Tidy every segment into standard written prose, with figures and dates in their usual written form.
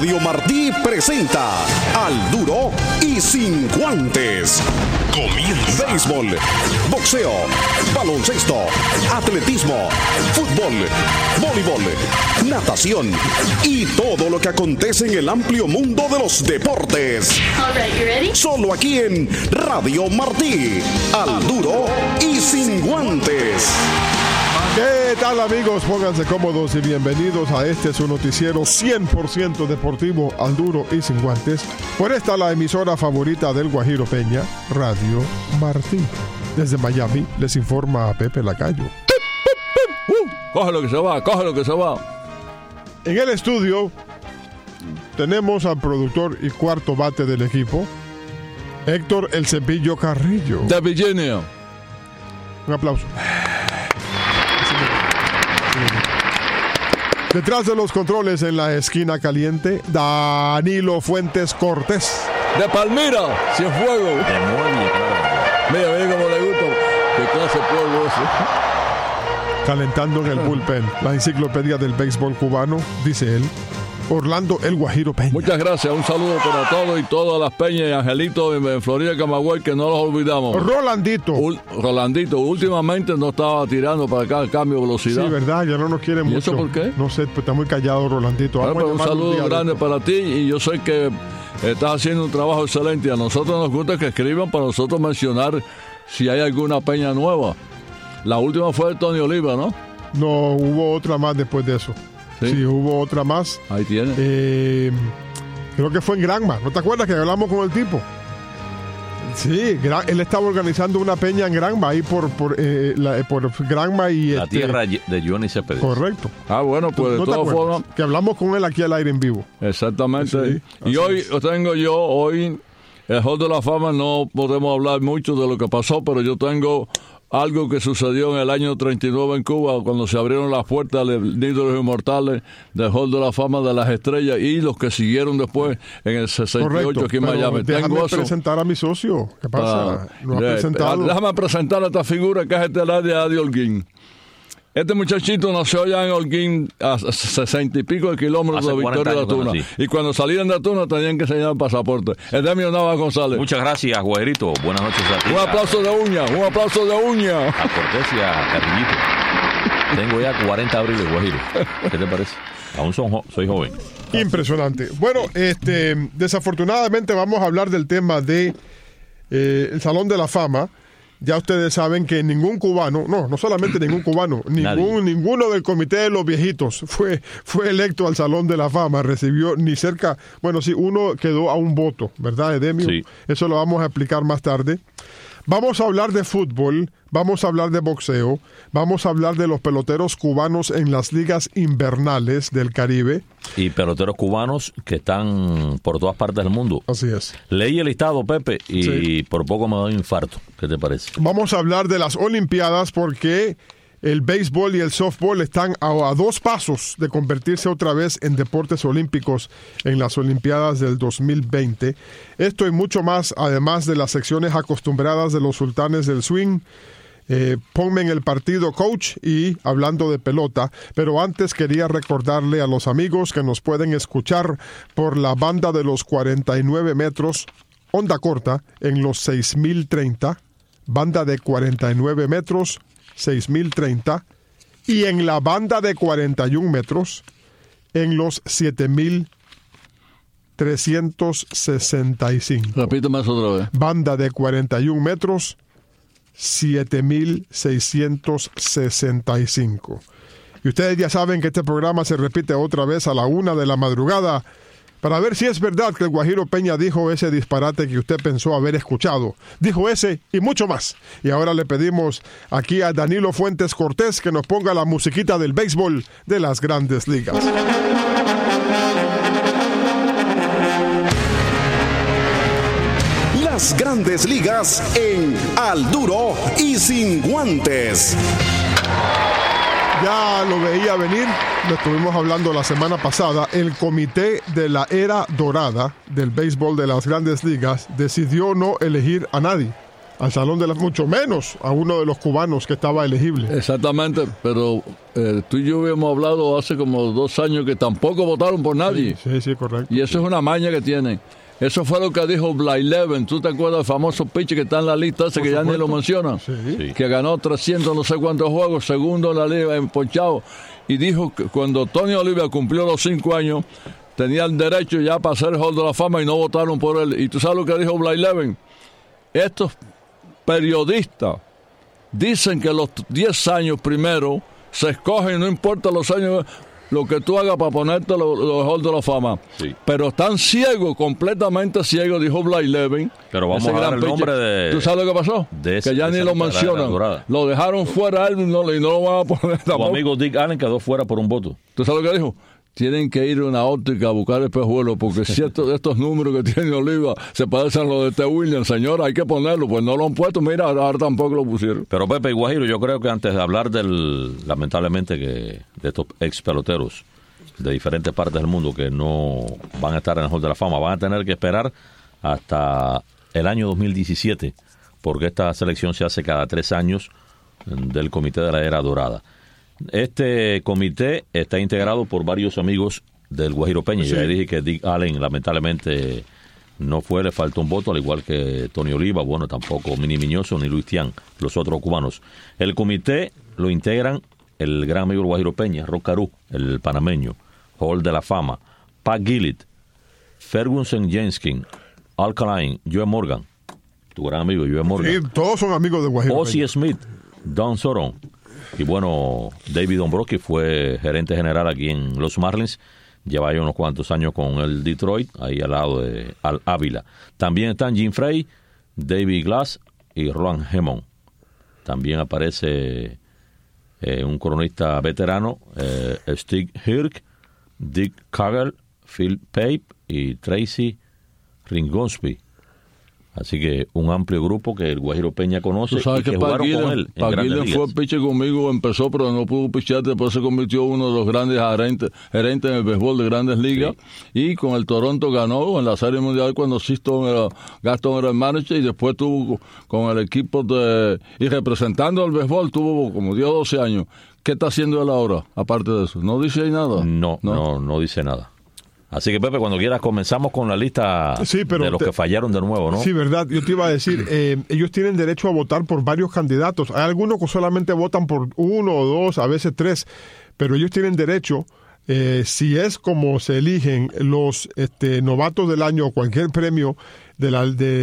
Radio Martí presenta Al Duro y Sin Guantes. Comienza. Béisbol, boxeo, baloncesto, atletismo, fútbol, voleibol, natación y todo lo que acontece en el amplio mundo de los deportes. All right, you ready? Solo aquí en Radio Martí. Al Duro y Sin Guantes. ¿Qué tal, amigos? Pónganse cómodos y bienvenidos a este su noticiero 100% deportivo, Al Duro y Sin Guantes. Por esta la emisora favorita del Guajiro Peña, Radio Martí. Desde Miami les informa a Pepe Lacayo. Coge lo que se va. En el estudio tenemos al productor y cuarto bate del equipo, Héctor El Cepillo Carrillo. De Virginia. Un aplauso. Detrás de los controles en la esquina caliente, Danilo Fuentes Cortés. De Palmira, Cienfuegos. De Muelle, claro. Mira cómo le gusta. Qué clase de pueblo ese. Calentando en el bullpen, la enciclopedia del béisbol cubano, dice él, Orlando El Guajiro Peña. Muchas gracias, un saludo para todos y todas las Peñas y Angelitos en Florida, Camagüey, que no los olvidamos. Rolandito. Últimamente no estaba tirando para acá el cambio de velocidad. Sí, verdad, ya no nos quiere mucho. ¿Y eso por qué? No sé, pues está muy callado Rolandito. Bueno, pues un saludo grande para ti y yo sé que estás haciendo un trabajo excelente y a nosotros nos gusta que escriban para nosotros mencionar si hay alguna Peña nueva. La última fue de Tony Oliva, ¿no? No, hubo otra más después de eso. Sí, hubo otra más. Ahí tiene. Creo que fue en Granma. ¿No te acuerdas que hablamos con el tipo? Sí, él estaba organizando una peña en Granma, ahí por Granma y... La tierra de Johnny Céspedes. Correcto. Ah, bueno, pues de todas formas... Que hablamos con él aquí al aire en vivo. Exactamente. Sí, y hoy el Hall de la Fama, no podemos hablar mucho de lo que pasó, pero yo tengo... algo que sucedió en el año 39 en Cuba, cuando se abrieron las puertas del Nido de los Inmortales, del Hall de la Fama de las Estrellas, y los que siguieron después en el 68. Correcto, aquí en Miami. Déjame presentar a mi socio. ¿Qué pasa? No ha presentado. Déjame presentar a esta figura que es estelar de Adi Holguín. Este muchachito nació allá en Holguín a 60 y pico de kilómetros de Victoria de Atuna. Y cuando salían de Atuna tenían que enseñar el pasaporte. Edemio Navas González. Muchas gracias, Guajerito. Buenas noches a ti. Un aplauso de uña. A Cortés y a Carrillito. Tengo ya 40 abriles, Guajiro. ¿Qué te parece? Aún soy joven. Impresionante. Bueno, desafortunadamente vamos a hablar del tema de el Salón de la Fama. Ya ustedes saben que ningún cubano, no solamente ningún cubano, ninguno del comité de los viejitos fue electo al Salón de la Fama, recibió ni cerca, bueno, sí, uno quedó a un voto, ¿verdad, Edemio? Sí. Eso lo vamos a explicar más tarde. Vamos a hablar de fútbol, vamos a hablar de boxeo, vamos a hablar de los peloteros cubanos en las ligas invernales del Caribe. Y peloteros cubanos que están por todas partes del mundo. Así es. Leí el listado, Pepe, y sí, por poco me doy un infarto. ¿Qué te parece? Vamos a hablar de las Olimpiadas porque el béisbol y el softball están a 2 pasos de convertirse otra vez en deportes olímpicos en las Olimpiadas del 2020. Esto y mucho más, además de las secciones acostumbradas de los sultanes del swing. Ponme en el partido, coach, y hablando de pelota. Pero antes quería recordarle a los amigos que nos pueden escuchar por la banda de los 49 metros, onda corta, en los 6030, banda de 49 metros, 6030, y en la banda de 41 metros en los 7365. Repíteme eso otra vez. Banda de 41 metros, 7665. Y ustedes ya saben que este programa se repite otra vez a la 1 de la madrugada para ver si es verdad que el Guajiro Peña dijo ese disparate que usted pensó haber escuchado. Dijo ese y mucho más. Y ahora le pedimos aquí a Danilo Fuentes Cortés que nos ponga la musiquita del béisbol de las Grandes Ligas. Las Grandes Ligas en Al Duro y Sin Guantes. Ya lo veía venir, lo estuvimos hablando la semana pasada. El comité de la era dorada del béisbol de las Grandes Ligas decidió no elegir a nadie al Salón de las, mucho menos a uno de los cubanos que estaba elegible. Exactamente, pero tú y yo habíamos hablado hace como 2 años que tampoco votaron por nadie. Sí, correcto. Y eso es una maña que tienen. Eso fue lo que dijo Blyleven. ¿Tú te acuerdas del famoso pitcher que está en la lista ese que ya ni lo mencionan? Sí. Que ganó 300 no sé cuántos juegos, segundo en la liga, emponchado. Y dijo que cuando Tony Oliva cumplió los 5 años, tenía el derecho ya para ser Hall de la Fama y no votaron por él. ¿Y tú sabes lo que dijo Blyleven? Estos periodistas dicen que los 10 años primero se escogen, no importa los años, lo que tú hagas para ponerte los Hall de la Fama. Sí. Pero están ciegos, completamente ciegos, dijo Blyleven. Pero vamos a dar el nombre de... ¿Tú sabes lo que pasó? Que ya ni lo mencionan. Lo dejaron fuera él y no lo van a poner tampoco. Tu amigo Dick Allen quedó fuera por un voto. ¿Tú sabes lo que dijo? Tienen que ir a una óptica a buscar espejuelos, porque si estos números que tiene Oliva se parecen a los de T. Williams, señor, hay que ponerlo. Pues no lo han puesto, mira, ahora tampoco lo pusieron. Pero Pepe y Guajiro, yo creo que antes de hablar lamentablemente, de estos ex peloteros de diferentes partes del mundo que no van a estar en el Hall de la Fama, van a tener que esperar hasta el año 2017, porque esta selección se hace cada 3 años del Comité de la Era Dorada. Este comité está integrado por varios amigos del Guajiro Peña. Sí. Ya dije que Dick Allen lamentablemente no fue, le faltó un voto, al igual que Tony Oliva, bueno, tampoco Mini Miñoso ni Luis Tian, los otros cubanos. El comité lo integran el gran amigo del Guajiro Peña, Rock Carew, el panameño, Hall de la Fama, Pat Gillett, Ferguson Jenskin, Al Kaline, Joe Morgan, tu gran amigo Joe Morgan. Sí, todos son amigos de Guajiro Ozzie Peña. Smith, Don Soron. Y bueno, David Dombrowski fue gerente general aquí en los Marlins. Lleva ya unos cuantos años con el Detroit, ahí al lado de Al Ávila. También están Jim Frey, David Glass y Roland Hemon. También aparece un cronista veterano, Steve Hirk, Dick Kagel, Phil Pape y Tracy Ringonsby. Así que un amplio grupo que el Guajiro Peña conoce y que jugaron con él en Grandes Ligas. Fue pitcher conmigo, empezó, pero no pudo pichar, después se convirtió en uno de los grandes gerentes en el béisbol de Grandes Ligas. Sí. Y con el Toronto ganó en la Serie Mundial cuando Gaston era el manager, y después tuvo con el equipo y representando al béisbol, tuvo como 10 o 12 años. ¿Qué está haciendo él ahora, aparte de eso? ¿No dice ahí nada? No dice nada. Así que, Pepe, cuando quieras comenzamos con la lista de los que fallaron de nuevo, ¿no? Sí, verdad. Yo te iba a decir, ellos tienen derecho a votar por varios candidatos. Hay algunos que solamente votan por 1 o 2, a veces 3, pero ellos tienen derecho, si es como se eligen los novatos del año o cualquier premio de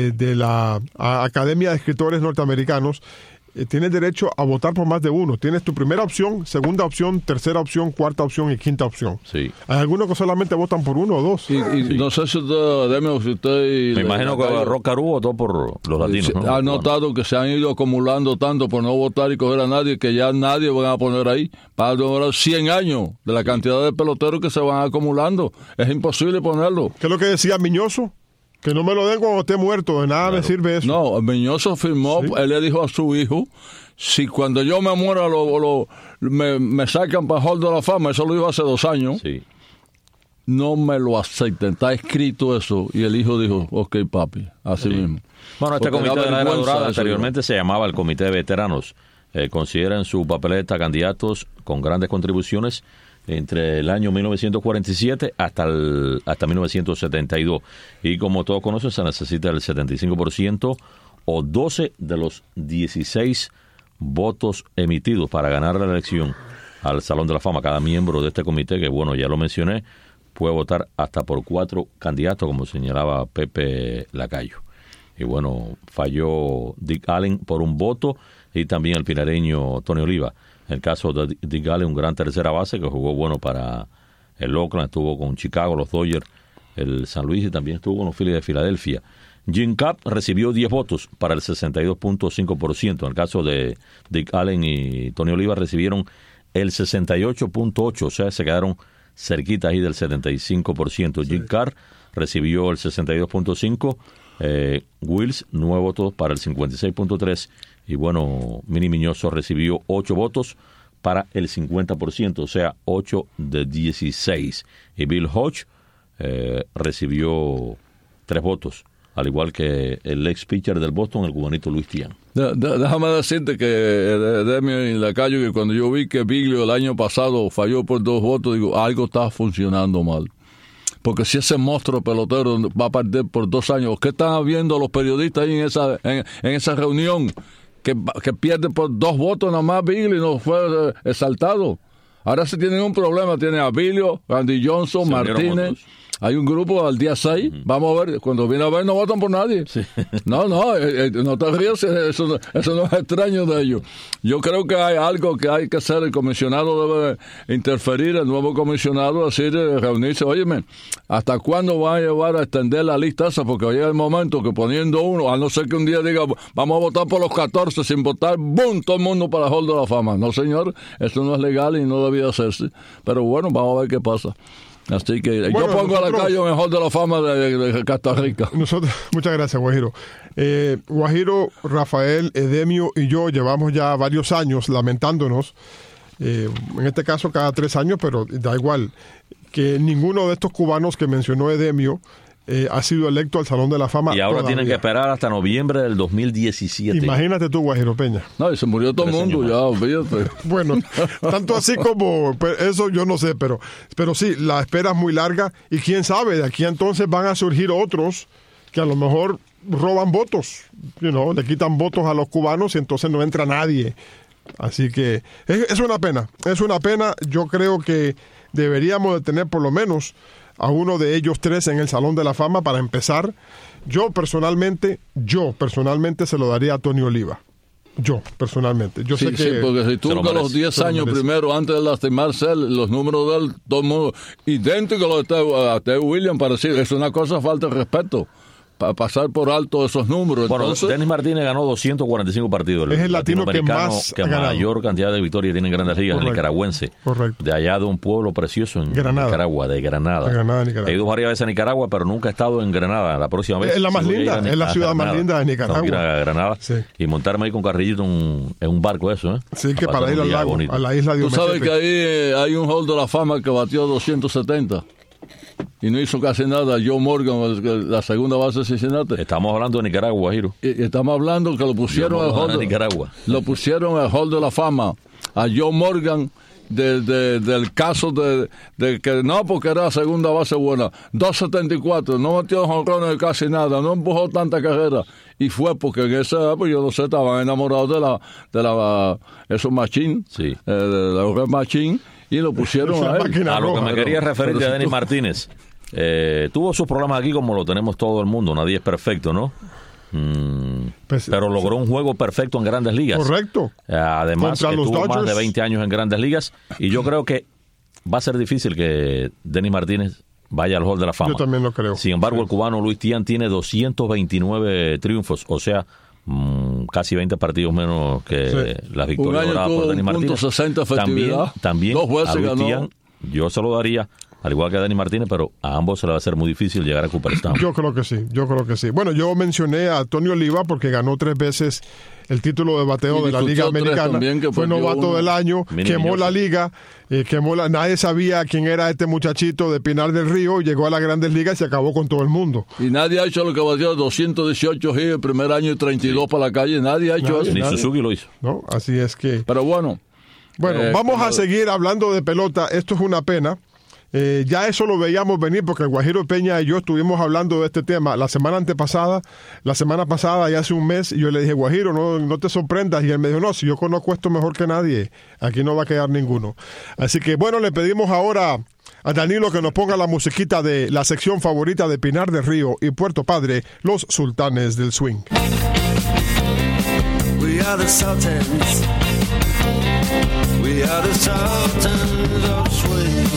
la Academia de Escritores Norteamericanos, tienes derecho a votar por más de uno. Tienes tu primera opción, segunda opción, tercera opción, cuarta opción y quinta opción. Sí. Hay algunos que solamente votan por 1 o 2. Sí. No sé si usted... Me imagino que Rock Carew votó por los latinos, ¿no? Ha notado que se han ido acumulando tanto por no votar y coger a nadie, que ya nadie van a poner ahí. Para demorar 100 años de la cantidad de peloteros que se van acumulando. Es imposible ponerlo. ¿Qué es lo que decía Miñoso? Que no me lo den cuando esté muerto, de nada me sirve eso. No, Miñoso firmó, sí. Él le dijo a su hijo, si cuando yo me muera me sacan para Hall de la Fama, eso lo dijo hace 2 años, sí. No me lo acepten, está escrito eso, y el hijo dijo, ok papi, así mismo. Bueno, este comité de la Era Dorada anteriormente se llamaba el Comité de Veteranos. Considera en su papeleta candidatos con grandes contribuciones entre el año 1947 hasta 1972. Y como todos conocen, se necesita el 75% o 12 de los 16 votos emitidos para ganar la elección al Salón de la Fama. Cada miembro de este comité, que bueno, ya lo mencioné, puede votar hasta por 4 candidatos, como señalaba Pepe Lacayo. Y bueno, falló Dick Allen por 1 voto y también el pinareño Tony Oliva. En el caso de Dick Allen, un gran tercera base que jugó bueno para el Oakland, estuvo con Chicago, los Dodgers, el San Luis y también estuvo con los Phillies de Filadelfia. Jim Kapp recibió 10 votos para el 62.5%. En el caso de Dick Allen y Tony Oliva recibieron el 68.8%, o sea, se quedaron cerquitas ahí del 75%. Sí. Jim Carr recibió el 62.5%. Wills 9 votos para el 56.3%. Y bueno, Mini Miñoso recibió 8 votos para el 50%, o sea, 8 de 16. Y Bill Hodge recibió 3 votos, al igual que el ex pitcher del Boston, el cubanito Luis Tiant. Déjame decirte que Edemio y Lacayo, que cuando yo vi que Biglio el año pasado falló por 2 votos, digo, algo está funcionando mal. Porque si ese monstruo pelotero va a perder por 2 años, ¿qué están viendo los periodistas ahí en esa reunión? Que pierde por 2 votos nada más Biglio y no fue exaltado. Ahora sí tienen un problema, tiene a Biglio, Randy Johnson, Martínez. Hay un grupo al día 6, vamos a ver, cuando viene a ver no votan por nadie. Sí. No te rías, eso no es extraño de ellos. Yo creo que hay algo que hay que hacer, el comisionado debe interferir, el nuevo comisionado, decir, reunirse, óyeme, ¿hasta cuándo va a llevar a extender la lista esa? Porque hoy es el momento que poniendo uno, a no ser que un día diga, vamos a votar por los 14 sin votar, ¡boom!, todo el mundo para el Hall de la Fama. No, señor, eso no es legal y no debía hacerse. Pero bueno, vamos a ver qué pasa. Así que bueno, yo pongo a Lacayo en el Hall de la Fama de Costa Rica. Muchas gracias, Guajiro. Guajiro, Rafael, Edemio y yo llevamos ya varios años lamentándonos, en este caso cada 3 años, pero da igual, que ninguno de estos cubanos que mencionó Edemio ha sido electo al Salón de la Fama. Y ahora tienen que esperar hasta noviembre del 2017. Imagínate tú, Guajiro Peña. No, y se murió todo el mundo, ya, olvídate. Bueno, tanto así como eso yo no sé, pero sí, la espera es muy larga y quién sabe, de aquí a entonces van a surgir otros que a lo mejor roban votos, le quitan votos a los cubanos y entonces no entra nadie. Así que es una pena, yo creo que deberíamos de tener por lo menos a uno de ellos 3 en el Salón de la Fama para empezar. Yo personalmente se lo daría a Tony Oliva. Yo, personalmente. Yo sé que sí, porque si tú con los 10 años primero, antes de lastimarse, los números de él, todo el mundo, idénticos a Teo Williams, parecido. Es una cosa, falta de respeto. Para pasar por alto esos números. Bueno, entonces, Denis Martínez ganó 245 partidos. Es el latino que más que mayor cantidad de victorias tiene en Grandes Ligas, el nicaragüense. Correcto. De allá de un pueblo precioso en Nicaragua, de Granada. He ido varias veces a Nicaragua, pero nunca he estado en Granada. La próxima vez. Es la más linda, es la ciudad más linda de Nicaragua. Ir a Granada y montarme ahí con carrillito en un barco, eso, ¿eh? Sí, que para ir al lago, a la isla de Tú sabes que ahí hay un Hall de la Fama que batió 270. Y no hizo casi nada. Joe Morgan, la segunda base de Cincinnati. Estamos hablando de Nicaragua, Giro. Y estamos hablando que lo pusieron al Hall de Nicaragua. Lo pusieron al Hall de la Fama a Joe Morgan del caso de que no, porque era la segunda base buena. 274, no metió jonrones casi nada, no empujó tanta carrera. Y fue porque en esa época, yo no sé, estaban enamorados de la esos machín, sí, de la Red Machine. Y lo pusieron a él. A lo que me quería referir a Denis Martínez. Tuvo sus problemas aquí como lo tenemos todo el mundo. Nadie es perfecto, ¿no? Pero logró un juego perfecto en Grandes Ligas. Correcto. Además, que tuvo más de 20 años en Grandes Ligas. Y yo creo que va a ser difícil que Denis Martínez vaya al Hall de la Fama. Yo también lo creo. Sin embargo, el cubano Luis Tiant tiene 229 triunfos. O sea, casi 20 partidos menos que las victorias logradas por Denis Martínez. 60 también dos veces a Luis ganó. Tiant, yo se lo daría, al igual que a Denis Martínez, pero a ambos se le va a ser muy difícil llegar a Cooperstown. Yo creo que sí. Bueno, yo mencioné a Tony Oliva porque ganó 3 veces el título de bateo de la Liga Americana. Fue novato del año, quemó la liga, nadie sabía quién era este muchachito de Pinar del Río, llegó a las Grandes Ligas y se acabó con todo el mundo. Y nadie ha hecho lo que batió 218 hits el primer año y 32 para la calle, nadie ha hecho eso. Ni Suzuki lo hizo. No, así es que... Pero bueno. Vamos a seguir hablando de pelota, esto es una pena. Ya eso lo veíamos venir porque el Guajiro Peña y yo estuvimos hablando de este tema la semana pasada y hace un mes, y yo le dije, Guajiro, no te sorprendas, y él me dijo, no, si yo conozco esto mejor que nadie, aquí no va a quedar ninguno. Así que bueno, le pedimos ahora a Danilo que nos ponga la musiquita de la sección favorita de Pinar del Río y Puerto Padre, los Sultanes del Swing. We are the Sultans. We are the Sultans of Swing.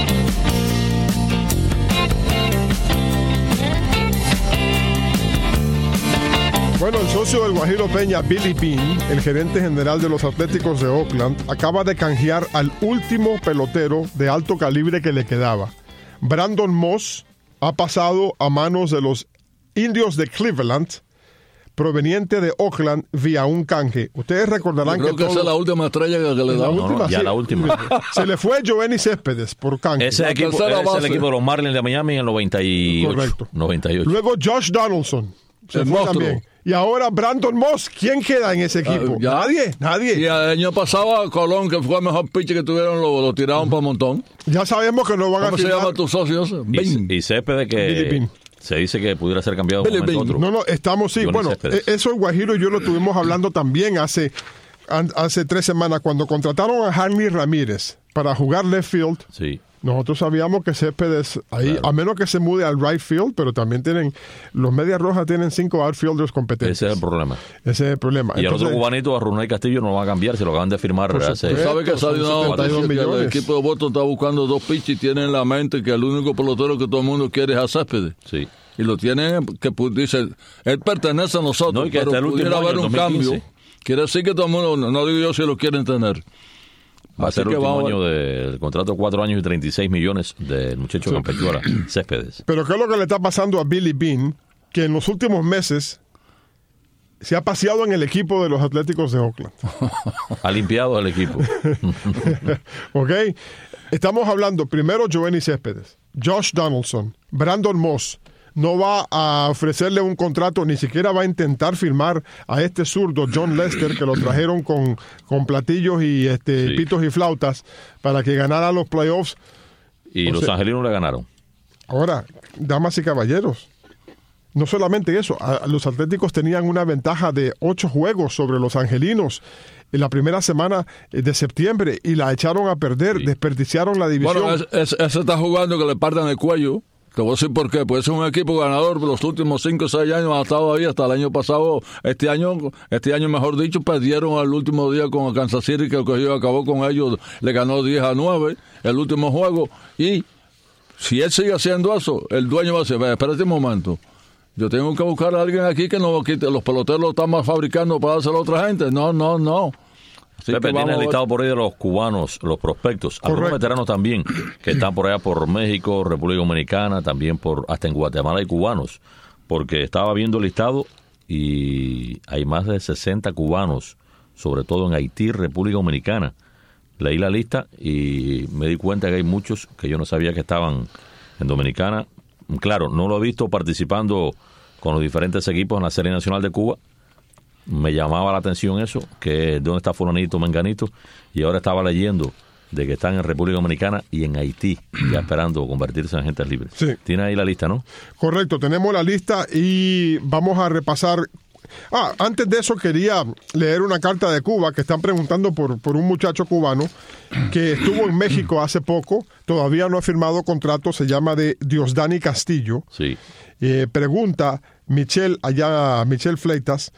Bueno, el socio del Guajiro Peña, Billy Beane, el gerente general de los Atléticos de Oakland, acaba de canjear al último pelotero de alto calibre que le quedaba. Brandon Moss ha pasado a manos de los Indios de Cleveland proveniente de Oakland vía un canje. Ustedes recordarán creo que esa es la última estrella que le da. La última. Se le fue Giovanni Céspedes por canje. Ese es el equipo de los Marlins de Miami en el 98. Correcto. 98. Luego Josh Donaldson. Se fue también. Y ahora Brandon Moss. ¿Quién queda en ese equipo? Nadie. Y el año pasado a Colón, que fue el mejor pitcher que tuvieron, lo tiraron para un montón. Ya sabemos que no van a ¿Cómo se llaman tus socios? Y Céspedes que se dice que pudiera ser cambiado por un momento otro. No, estamos, sí. Bueno, eso en Guajiro y yo lo estuvimos hablando también hace 3 semanas cuando contrataron a Hanley Ramírez para jugar left field. Sí. Nosotros sabíamos que Céspedes ahí, claro, a menos que se mude al right field, pero también los Medias Rojas tienen 5 outfielders competentes. Ese es el problema. Y entonces, el otro cubanito, a Runay Castillo, no lo va a cambiar, se lo acaban de firmar hace... ¿Sabe que salió una noticia que el equipo de Boston está buscando 2 pitchers y tiene en la mente que el único pelotero que todo el mundo quiere es a Céspedes? Sí. Y lo tienen, que dice, él pertenece a nosotros, no, y que pero pudiera haber un 2015. cambio. Quiere decir que todo el mundo, no digo yo si lo quieren tener. Va a ser el último año del contrato de 4 años y 36 millones del muchacho Campechuela, Céspedes. Pero ¿qué es lo que le está pasando a Billy Beane? Que en los últimos meses se ha paseado en el equipo de los Atléticos de Oakland. Ha limpiado el equipo. Ok. Estamos hablando primero Giovanni Céspedes, Josh Donaldson, Brandon Moss. No va a ofrecerle un contrato, ni siquiera va a intentar firmar a este zurdo, John Lester, que lo trajeron con platillos y sí, pitos y flautas para que ganara los playoffs. Y los angelinos le ganaron. Ahora, damas y caballeros, no solamente eso, los Atléticos tenían una ventaja de 8 juegos sobre los angelinos en la primera semana de septiembre y la echaron a perder, sí, desperdiciaron la división. Bueno, ese está jugando que le partan el cuello. Te voy a decir por qué, pues es un equipo ganador. Los últimos 5 o 6 años ha estado ahí, hasta el año pasado. Este año mejor dicho, perdieron al último día con Kansas City, que cogió, acabó con ellos, le ganó 10-9 el último juego. Y si él sigue haciendo eso, el dueño va a decir, espérate un momento, yo tengo que buscar a alguien aquí que no quite, los peloteros lo están más fabricando para dárselo a otra gente. No. Pepe tiene el listado por ahí de los cubanos, los prospectos, algunos veteranos también, que están por allá por México, República Dominicana, también hasta en Guatemala hay cubanos, porque estaba viendo el listado y hay más de 60 cubanos, sobre todo en Haití, República Dominicana. Leí la lista y me di cuenta que hay muchos que yo no sabía que estaban en Dominicana. Claro, no lo he visto participando con los diferentes equipos en la Serie Nacional de Cuba. Me llamaba la atención eso, que dónde está fulanito, menganito, y ahora estaba leyendo de que están en República Dominicana y en Haití, ya esperando convertirse en agentes libres. Sí. Tiene ahí la lista, ¿no? Correcto, tenemos la lista y vamos a repasar. Antes de eso quería leer una carta de Cuba que están preguntando por un muchacho cubano que estuvo en México hace poco, todavía no ha firmado contrato, se llama Diosdani Castillo. Sí. Pregunta Michelle Fleitas,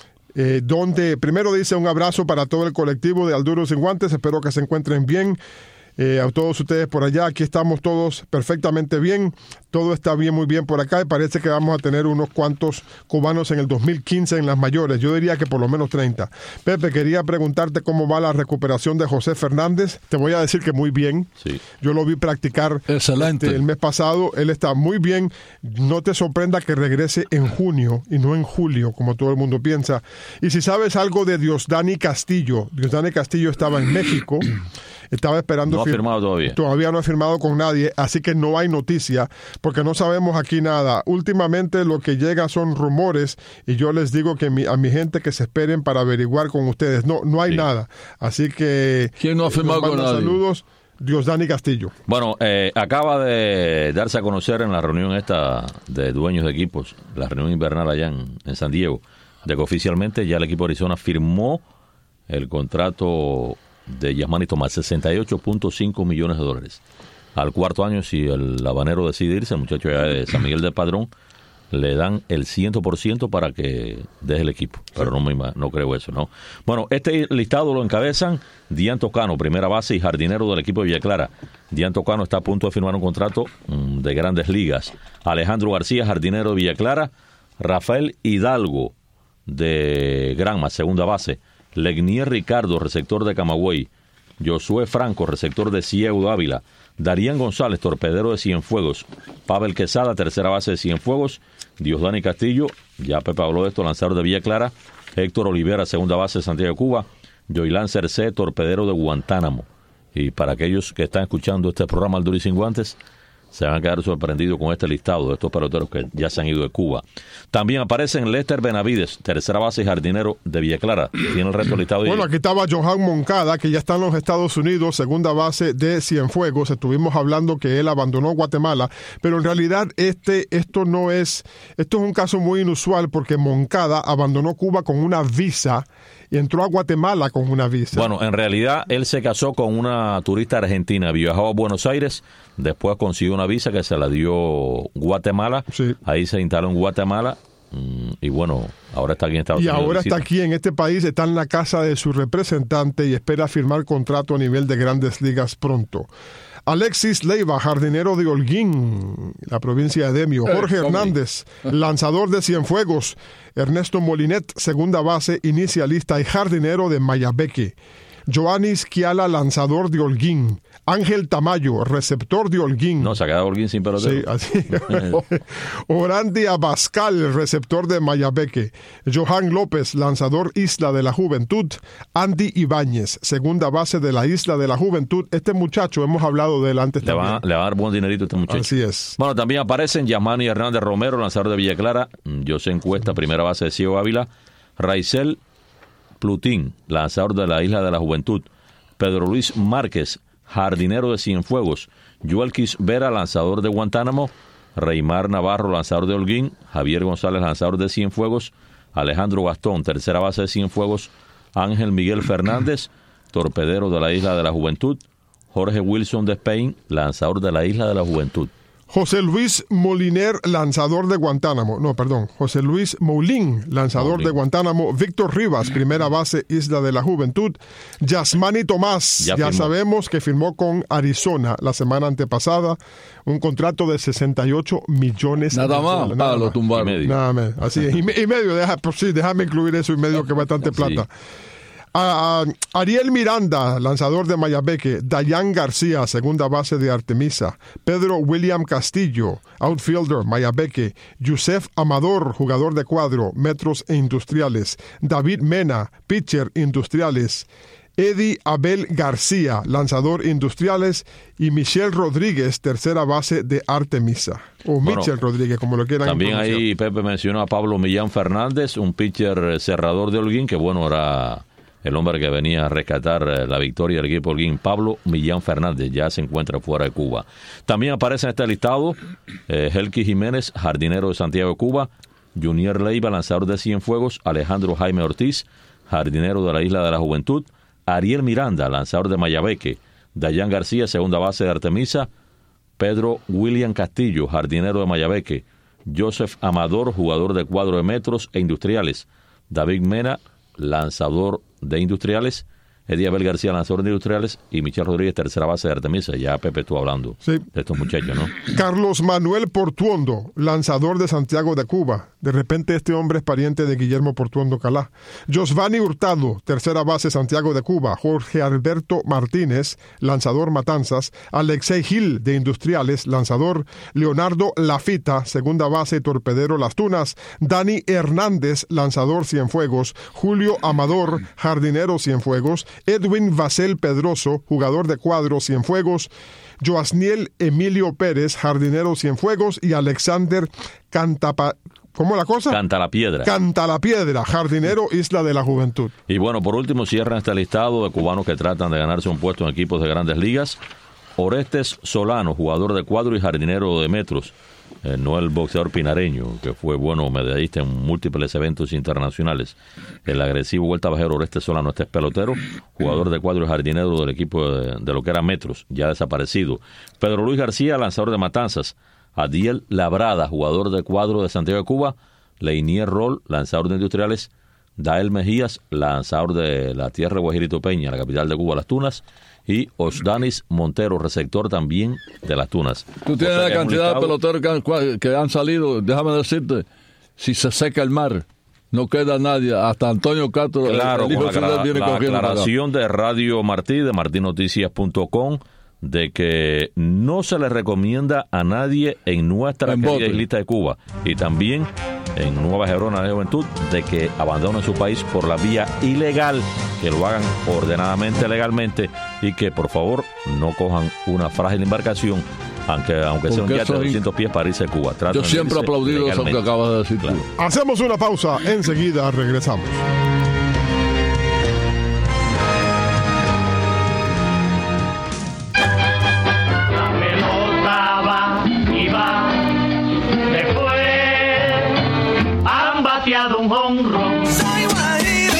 donde primero dice un abrazo para todo el colectivo de Al Duro Sin Guantes, espero que se encuentren bien. A todos ustedes por allá, aquí estamos todos perfectamente bien, todo está bien, muy bien por acá y parece que vamos a tener unos cuantos cubanos en el 2015 en las mayores, yo diría que por lo menos 30. Pepe, quería preguntarte cómo va la recuperación de José Fernández, te voy a decir que muy bien, sí, yo lo vi practicar el mes pasado, él está muy bien, no te sorprenda que regrese en junio y no en julio, como todo el mundo piensa. Y si sabes algo de Diosdani Castillo estaba en México, estaba esperando. No ha firmado todavía. Todavía no ha firmado con nadie, así que no hay noticia, porque no sabemos aquí nada. Últimamente lo que llega son rumores, y yo les digo que a mi gente que se esperen para averiguar con ustedes. No hay nada. Así que... ¿Quién no ha firmado con nadie? Saludos, Diosdani Castillo. Bueno, acaba de darse a conocer en la reunión esta de dueños de equipos, la reunión invernal allá en San Diego, de que oficialmente ya el equipo de Arizona firmó el contrato de Yasmani Tomás, $68.5 millones. Al cuarto año, si el habanero decide irse, el muchacho ya de San Miguel del Padrón, le dan el 100% para que deje el equipo. Pero no creo eso, ¿no? Bueno, este listado lo encabezan Dian Toscano, primera base y jardinero del equipo de Villa Clara. Dian Toscano está a punto de firmar un contrato de Grandes Ligas. Alejandro García, jardinero de Villa Clara. Rafael Hidalgo, de Granma, segunda base. Legnier Ricardo, receptor de Camagüey. Josué Franco, receptor de Ciego Ávila, Darían González, torpedero de Cienfuegos, Pavel Quesada, tercera base de Cienfuegos, Diosdani Castillo, ya Pepe habló de esto, lanzador de Villa Clara, Héctor Olivera, segunda base de Santiago de Cuba, Joilán Cercé, torpedero de Guantánamo. Y para aquellos que están escuchando este programa Al Duro y Sin Guantes, se van a quedar sorprendidos con este listado de estos peloteros que ya se han ido de Cuba. También aparecen Lester Benavides, tercera base y jardinero de Villa Clara. Tiene el resto listado. Bueno, aquí estaba Johan Moncada, que ya está en los Estados Unidos, segunda base de Cienfuegos. Estuvimos hablando que él abandonó Guatemala, pero en realidad esto es un caso muy inusual porque Moncada abandonó Cuba con una visa y entró a Guatemala con una visa. Bueno, en realidad él se casó con una turista argentina, viajó a Buenos Aires, después consiguió una visa que se la dio Guatemala, sí. Ahí se instaló en Guatemala y bueno, ahora está aquí en Estados Unidos. Y ahora está aquí en este país, está en la casa de su representante y espera firmar contrato a nivel de Grandes Ligas pronto. Alexis Leiva, jardinero de Holguín, la provincia de Demio. Jorge Hernández, lanzador de Cienfuegos. Ernesto Molinet, segunda base, inicialista y jardinero de Mayabeque. Joanis Kiala, lanzador de Holguín. Ángel Tamayo, receptor de Holguín. No, se ha quedado Holguín sin pelotero. Sí, así. Orandi Abascal, receptor de Mayabeque. Johan López, lanzador Isla de la Juventud. Andy Ibáñez, segunda base de la Isla de la Juventud. Este muchacho, hemos hablado de él antes también. Le va a dar buen dinerito a este muchacho. Así es. Bueno, también aparecen Yasmani Hernández Romero, lanzador de Villa Clara. José Encuesta, primera base de Ciego Ávila. Raizel Plutín, lanzador de la Isla de la Juventud. Pedro Luis Márquez, jardinero de Cienfuegos. Yuelquis Vera, lanzador de Guantánamo. Reymar Navarro, lanzador de Holguín. Javier González, lanzador de Cienfuegos. Alejandro Gastón, tercera base de Cienfuegos. Ángel Miguel Fernández, torpedero de la Isla de la Juventud. Jorge Wilson de Spain, lanzador de la Isla de la Juventud. José Luis Moliner, lanzador de Guantánamo. No, perdón. José Luis Moulin, lanzador de Guantánamo. Víctor Rivas, primera base, Isla de la Juventud. Yasmani Tomás, ya sabemos que firmó con Arizona la semana antepasada un contrato de 68 millones. Nada más. Lo tumbaron. Nada más. Así es. Y medio, déjame incluir eso y medio, que es bastante plata. Ariel Miranda, lanzador de Mayabeque. Dayan García, segunda base de Artemisa. Pedro William Castillo, outfielder, Mayabeque. Yusef Amador, jugador de cuadro, Metros e Industriales. David Mena, pitcher, Industriales. Eddie Abel García, lanzador, Industriales. Y Michel Rodríguez, tercera base de Artemisa. O Michel Rodríguez, como lo quieran también pronunciar. ahí Pepe mencionó a Pablo Millán Fernández, un pitcher cerrador de Holguín, que bueno, era el hombre que venía a rescatar la victoria del equipo Holguín. Pablo Millán Fernández ya se encuentra fuera de Cuba. También aparece en este listado Helki Jiménez, jardinero de Santiago de Cuba. Junior Leiva, lanzador de Cienfuegos. Alejandro Jaime Ortiz, jardinero de la Isla de la Juventud. Ariel Miranda, lanzador de Mayabeque. Dayan García, segunda base de Artemisa. Pedro William Castillo, jardinero de Mayabeque. Joseph Amador, jugador de cuadro de Metros e Industriales. David Mena, lanzador de Industriales. Eddie Abel García, lanzador de Industriales. Y Michel Rodríguez, tercera base de Artemisa. Ya Pepe estuvo hablando de estos muchachos, ¿no? Carlos Manuel Portuondo, lanzador de Santiago de Cuba. De repente este hombre es pariente de Guillermo Portuondo Calá. Josvani Hurtado, tercera base Santiago de Cuba. Jorge Alberto Martínez, lanzador Matanzas. Alexei Gil, de Industriales, lanzador. Leonardo Lafita, segunda base torpedero Las Tunas. Dani Hernández, lanzador Cienfuegos. Julio Amador, jardinero Cienfuegos. Edwin Vasel Pedroso, jugador de cuadro Cienfuegos. Joasniel Emilio Pérez, jardinero Cienfuegos. Y Alexander ¿cómo la cosa? Cantalapiedra, jardinero Isla de la Juventud. Y bueno, por último cierran este listado de cubanos que tratan de ganarse un puesto en equipos de Grandes Ligas. Orestes Solano, jugador de cuadro y jardinero de Metros. No el boxeador pinareño, que fue medallista en múltiples eventos internacionales. El agresivo vuelta bajero Orestes Solano, este es pelotero, jugador de cuadro y jardinero del equipo de lo que era Metros, ya desaparecido. Pedro Luis García, lanzador de Matanzas. Adiel Labrada, jugador de cuadro de Santiago de Cuba. Leinier Roll, lanzador de Industriales. Dael Mejías, lanzador de la tierra de Guajirito Peña, la capital de Cuba, Las Tunas. Y Osdanis Montero, receptor también de Las Tunas. Tú tienes la cantidad de peloteros que han salido, déjame decirte, si se seca el mar, no queda nadie, hasta Antonio Castro, claro, el hijo con la aclaración de Radio Martí, de martinoticias.com, de que no se le recomienda a nadie en nuestra querida islita de Cuba y también en Nueva Gerona de Juventud de que abandonen su país por la vía ilegal, que lo hagan ordenadamente, legalmente, y que por favor no cojan una frágil embarcación, aunque sea un yate de 200 pies para irse a Cuba. Yo siempre he aplaudido eso que acabas de decir. Claro. Hacemos una pausa, enseguida regresamos. Un honrón. Soy guajiro.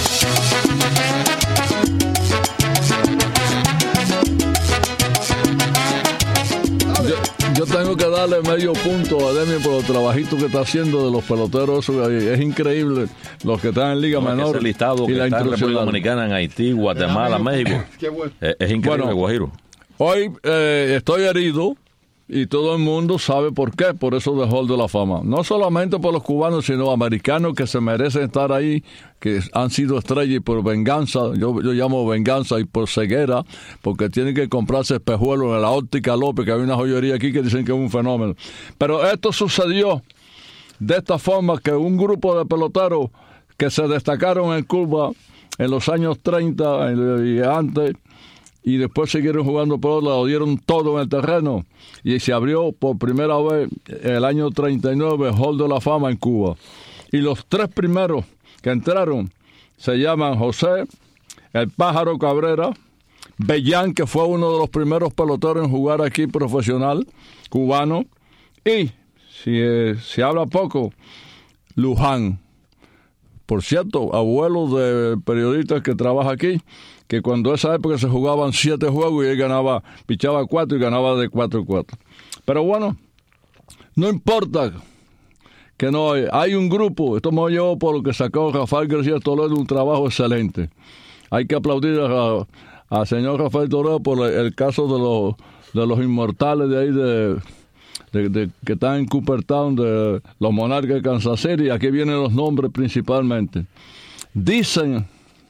Yo tengo que darle medio punto a Demi por el trabajito que está haciendo de los peloteros. Es increíble los que están en Liga Menor. Ese listado que está en República Dominicana, en Haití, Guatemala, México. Es increíble, Guajiro. Hoy estoy herido. Y todo el mundo sabe por qué, por eso de Hall de la Fama. No solamente por los cubanos, sino americanos que se merecen estar ahí, que han sido estrellas y por venganza, yo llamo venganza y por ceguera, porque tienen que comprarse espejuelos en la Óptica López, que hay una joyería aquí que dicen que es un fenómeno. Pero esto sucedió de esta forma, que un grupo de peloteros que se destacaron en Cuba en los años 30 y antes, y después siguieron jugando pelota, lo dieron todo en el terreno y se abrió por primera vez el año 39 el Hall de la Fama en Cuba. Y los tres primeros que entraron se llaman José el Pájaro Cabrera, Bellán, que fue uno de los primeros peloteros en jugar aquí profesional, cubano, y, si se habla poco, Luján. Por cierto, abuelo de periodistas que trabaja aquí, que cuando esa época se jugaban 7 juegos y él pichaba 4 y ganaba de 4-4. Pero bueno, no importa que no hay un grupo, esto me llevó por lo que sacó Rafael García Toledo, un trabajo excelente. Hay que aplaudir al señor Rafael Toledo por el caso de los inmortales de ahí de que están en Cooperstown, de los Monarcas de Kansas City. Aquí vienen los nombres principalmente. Dice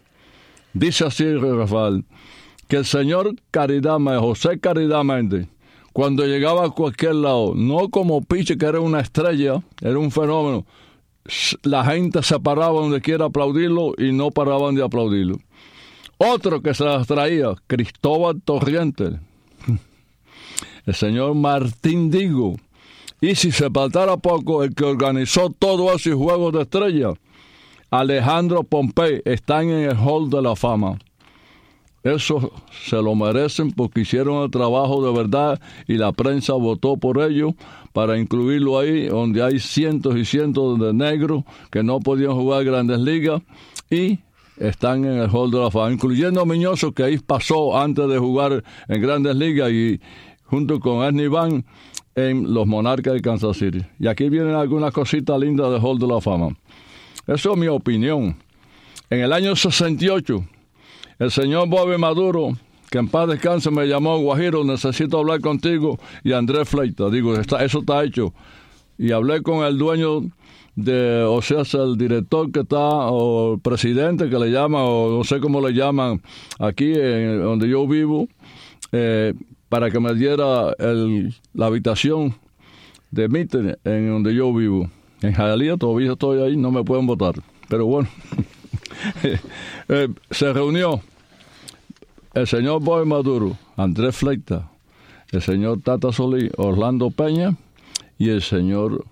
así Rafael, que el señor José Caridad Méndez, cuando llegaba a cualquier lado, no como Piche, que era una estrella, era un fenómeno, la gente se paraba donde quiera aplaudirlo y no paraban de aplaudirlo. Otro que se las traía, Cristóbal Torrientes, el señor Martín Digo, y si se faltara poco, el que organizó todo eso y Juegos de Estrella, Alejandro Pompey, están en el Hall de la Fama. Eso se lo merecen porque hicieron el trabajo de verdad y la prensa votó por ello para incluirlo ahí, donde hay cientos y cientos de negros que no podían jugar Grandes Ligas y están en el Hall de la Fama, incluyendo a Miñoso, que ahí pasó antes de jugar en Grandes Ligas, y junto con Ernie Van en los Monarcas de Kansas City. Y aquí vienen algunas cositas lindas del Hall de la Fama. Eso es mi opinión. En el año 68, el señor Bobby Maduro, que en paz descanse, me llamó: Guajiro, necesito hablar contigo y Andrés Fleita. Digo, eso está hecho. Y hablé con el dueño o sea, el director que está, o el presidente que le llaman, o no sé cómo le llaman aquí donde yo vivo, para que me diera la habitación de meeting en donde yo vivo. En Hialeah todavía estoy ahí, no me pueden votar. Pero bueno, se reunió el señor Boy Maduro, Andrés Fleita, el señor Tata Solís, Orlando Peña y el señor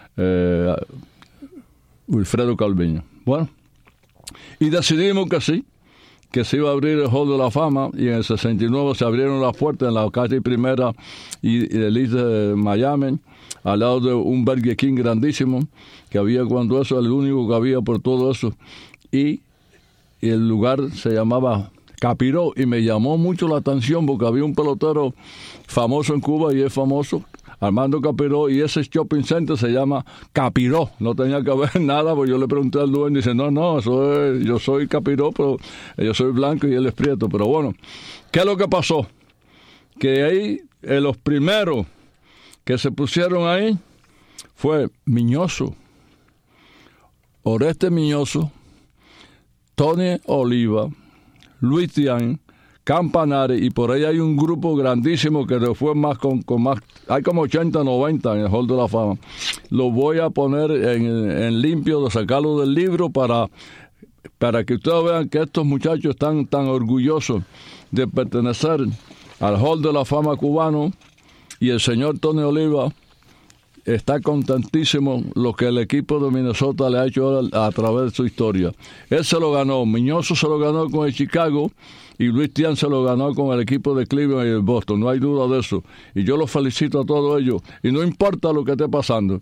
Wilfredo Calviño. Bueno, y decidimos que sí, que se iba a abrir el Hall de la Fama, y en el 69 se abrieron las puertas en la calle Primera y el East de Miami, al lado de un Burger King grandísimo, que había cuando eso, el único que había por todo eso, y el lugar se llamaba Capiró, y me llamó mucho la atención porque había un pelotero famoso en Cuba, y es famoso, Armando Capiró, y ese shopping center se llama Capiró. No tenía que ver nada, porque yo le pregunté al dueño y dice, no, yo soy Capiró, pero yo soy blanco y él es prieto. Pero bueno, ¿qué es lo que pasó? Que ahí los primeros que se pusieron ahí fue Miñoso, Oreste Miñoso, Tony Oliva, Luis Tian, Campanares, y por ahí hay un grupo grandísimo que después más con más, hay como 80, 90 en el Hall de la Fama. Lo voy a poner en limpio, de sacarlo del libro para que ustedes vean que estos muchachos están tan orgullosos de pertenecer al Hall de la Fama cubano, y el señor Tony Oliva está contentísimo lo que el equipo de Minnesota le ha hecho a través de su historia. Él se lo ganó, Miñoso se lo ganó con el Chicago y Luis Tian se lo ganó con el equipo de Cleveland y el Boston, no hay duda de eso. Y yo los felicito a todos ellos. Y no importa lo que esté pasando,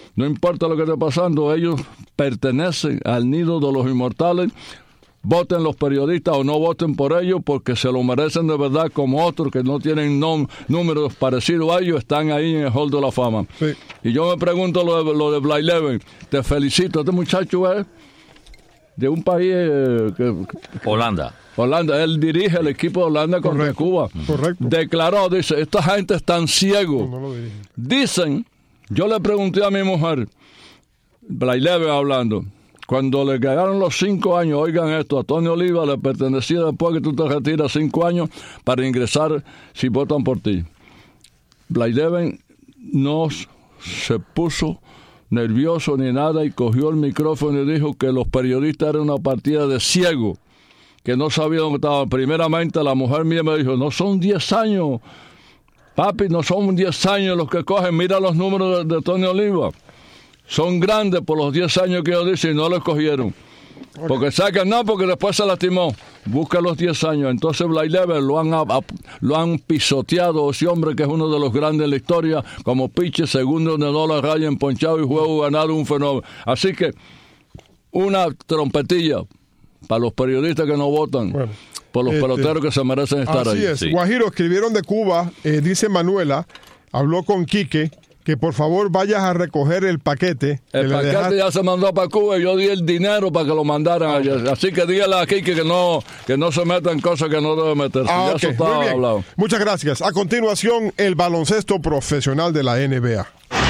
ellos pertenecen al nido de los inmortales. Voten los periodistas o no voten por ellos, porque se lo merecen de verdad, como otros que no tienen números parecidos a ellos, están ahí en el Hall de la Fama. Sí. Y yo me pregunto lo de Blyleven. Te felicito, este muchacho es de un país Holanda. Él dirige el equipo de Holanda contra Cuba. Correcto. Declaró, dice, esta gente es tan ciego. No lo Dicen, yo le pregunté a mi mujer, Blyleven hablando, cuando le quedaron los 5 años, oigan esto, a Tony Oliva le pertenecía después que tú te retiras 5 años para ingresar si votan por ti. Blyleven no se puso nervioso ni nada y cogió el micrófono y dijo que los periodistas eran una partida de ciego, que no sabían dónde estaban. Primeramente la mujer mía me dijo, no son 10 años, papi, no son 10 años los que cogen, mira los números de Tony Oliva. Son grandes por los 10 años que ellos dicen y no los cogieron. Porque sacan, no, porque después se lastimó. Busca los 10 años. Entonces Blyleven lo han pisoteado, ese hombre que es uno de los grandes en la historia, como pitcher, segundo de no la raya en ponchado y juego ganado, un fenómeno. Así que una trompetilla para los periodistas que no votan, por los peloteros que se merecen estar ahí. Así es. Sí. Guajiro, escribieron de Cuba, dice Manuela, habló con Quique, que por favor vayas a recoger el paquete. El paquete ya se mandó para Cuba y yo di el dinero para que lo mandaran allá. Así que dígale aquí que no se metan cosas que no debe meterse. Ya eso estaba hablado. Muchas gracias. A continuación, el baloncesto profesional de la NBA.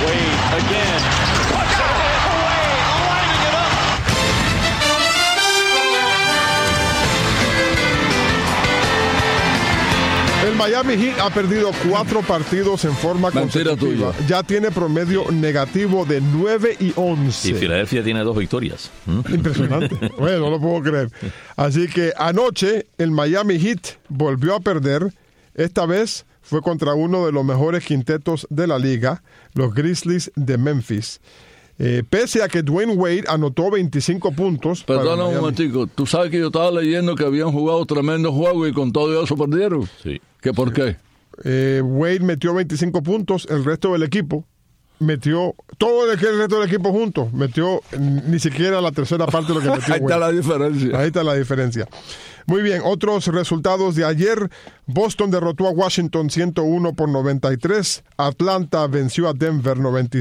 El Miami Heat ha perdido 4 partidos en forma consecutiva. Ya tiene promedio negativo de 9-11. Y Filadelfia tiene 2 victorias. Impresionante. Bueno, no lo puedo creer. Así que anoche el Miami Heat volvió a perder. Esta vez fue contra uno de los mejores quintetos de la liga, los Grizzlies de Memphis. Pese a que Dwayne Wade anotó 25 puntos. Perdona un momentico, tú sabes que yo estaba leyendo que habían jugado tremendo juego y con todo eso perdieron. Sí. ¿Qué por qué? Wade metió 25 puntos, el resto del equipo metió, todo el resto del equipo juntos, metió ni siquiera la tercera parte de lo que metió Ahí está la diferencia. Ahí está la diferencia. Muy bien, otros resultados de ayer. Boston derrotó a Washington 101-93. Atlanta venció a Denver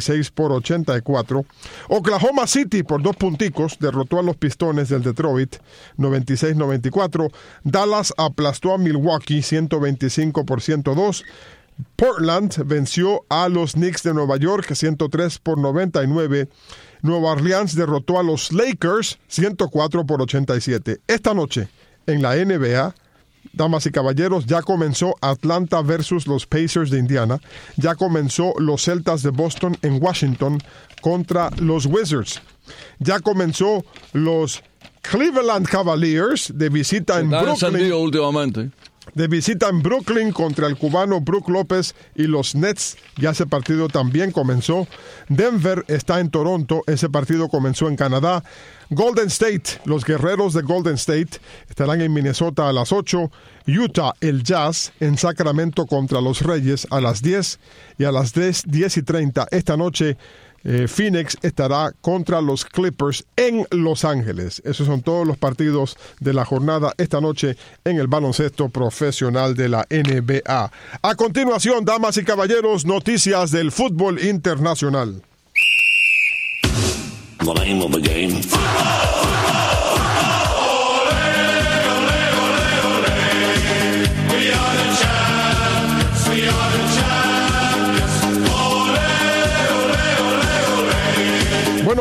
96-84. Oklahoma City por 2 punticos derrotó a los Pistones del Detroit 96-94. Dallas aplastó a Milwaukee 125-102. Portland venció a los Knicks de Nueva York 103-99. Nueva Orleans derrotó a los Lakers 104-87. Esta noche en la NBA, damas y caballeros, ya comenzó Atlanta versus los Pacers de Indiana. Ya comenzó los Celtas de Boston en Washington contra los Wizards. Ya comenzó los Cleveland Cavaliers de visita en Brooklyn. Últimamente. De visita en Brooklyn contra el cubano Brook López y los Nets. Ya ese partido también comenzó. Denver está en Toronto. Ese partido comenzó en Canadá. Golden State, los guerreros de Golden State estarán en Minnesota a las 8. Utah, el Jazz, en Sacramento contra los Reyes a las 10. Y a las 10:30 esta noche, Phoenix estará contra los Clippers en Los Ángeles. Esos son todos los partidos de la jornada esta noche en el baloncesto profesional de la NBA. A continuación, damas y caballeros, noticias del fútbol internacional. The name of the game. Bueno, hoy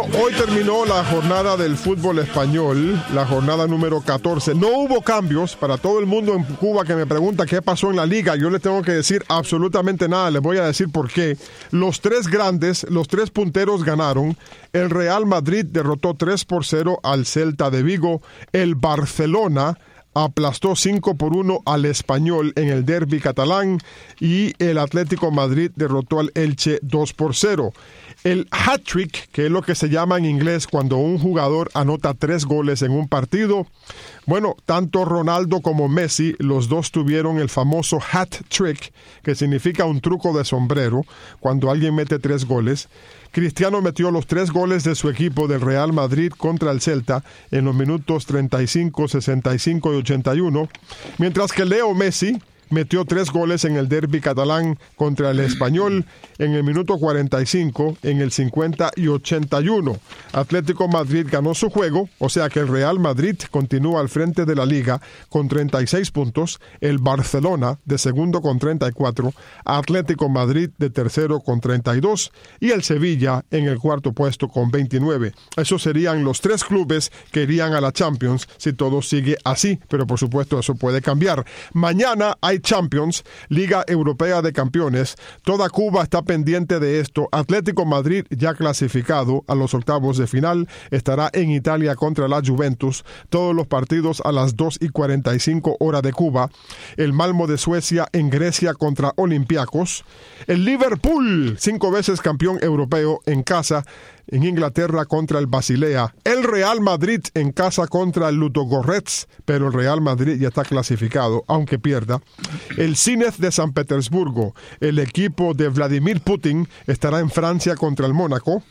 terminó la jornada del fútbol español, la jornada número 14. No hubo cambios. Para todo el mundo en Cuba que me pregunta qué pasó en la liga, yo les tengo que decir absolutamente nada. Les voy a decir por qué. Los tres grandes, los tres punteros ganaron. El Real Madrid derrotó 3-0 al Celta de Vigo. El Barcelona aplastó 5-1 al Español en el derbi catalán y el Atlético Madrid derrotó al Elche 2-0. El hat-trick, que es lo que se llama en inglés cuando un jugador anota 3 goles en un partido. Bueno, tanto Ronaldo como Messi, los dos tuvieron el famoso hat-trick, que significa un truco de sombrero, cuando alguien mete 3 goles. Cristiano metió los 3 goles de su equipo del Real Madrid contra el Celta en los minutos 35, 65 y 81, mientras que Leo Messi metió 3 goles en el derbi catalán contra el Español en el minuto 45, en el 50 y 81. Atlético Madrid ganó su juego, o sea que el Real Madrid continúa al frente de la liga con 36 puntos, el Barcelona de segundo con 34, Atlético Madrid de tercero con 32 y el Sevilla en el cuarto puesto con 29. Esos serían los 3 clubes que irían a la Champions si todo sigue así, pero por supuesto eso puede cambiar. Mañana hay Champions, Liga Europea de Campeones. Toda Cuba está pendiente de esto. Atlético Madrid, ya clasificado a los octavos de final, estará en Italia contra la Juventus. Todos los partidos a las 2:45 hora de Cuba. El Malmö de Suecia en Grecia contra Olympiacos. El Liverpool, 5 veces campeón europeo, en casa en Inglaterra contra el Basilea. El Real Madrid en casa contra el Ludogorets, pero el Real Madrid ya está clasificado, aunque pierda. El Zenit de San Petersburgo, el equipo de Vladimir Putin, estará en Francia contra el Mónaco.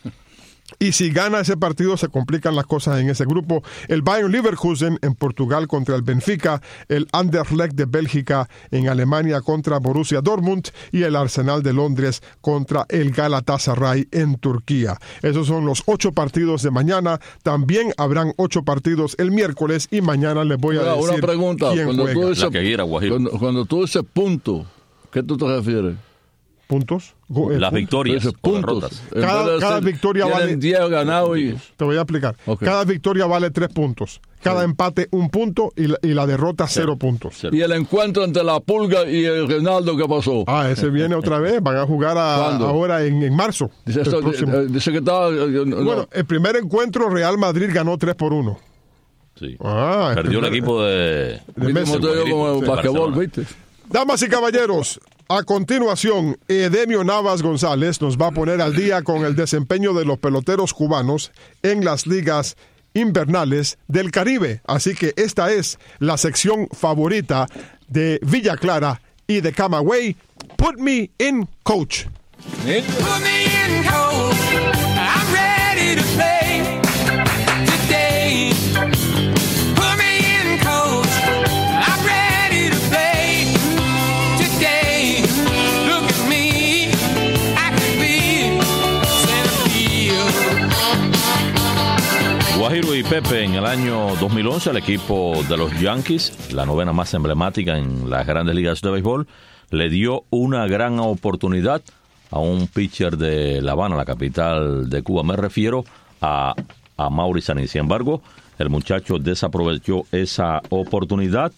Y si gana ese partido se complican las cosas en ese grupo. El Bayern Leverkusen en Portugal contra el Benfica, el Anderlecht de Bélgica en Alemania contra Borussia Dortmund y el Arsenal de Londres contra el Galatasaray en Turquía. Esos son los 8 partidos de mañana. También habrán 8 partidos el miércoles y mañana les voy a decir una pregunta. quién juega. Cuando tú dices punto, ¿qué tú te refieres? ¿Puntos? Las victorias o derrotas. Cada victoria vale 10 ganados y... Te voy a explicar. Okay. Cada victoria vale 3 puntos. Cada empate 1 punto y la derrota 0 puntos. ¿Y el encuentro entre la Pulga y el Reinaldo qué pasó? Ese viene otra vez. Van a jugar ahora en marzo. Dice que estaba... Bueno, el primer encuentro Real Madrid ganó 3-1. Sí. Perdió el equipo de Messi. Como basquetbol, ¿viste? Damas y caballeros, a continuación, Edemio Navas González nos va a poner al día con el desempeño de los peloteros cubanos en las ligas invernales del Caribe. Así que esta es la sección favorita de Villa Clara y de Camagüey. Put me in, coach. Put me in, coach. I'm ready to play today. Put me in, coach. I'm ready to play today. Look at me. I could be center field. Guajiro y Pepe, en el año 2011, el equipo de los Yankees, la novena más emblemática en las grandes ligas de béisbol, le dio una gran oportunidad a un pitcher de La Habana, la capital de Cuba. Me refiero a Amaury Sanit. Sin embargo, el muchacho desaprovechó esa oportunidad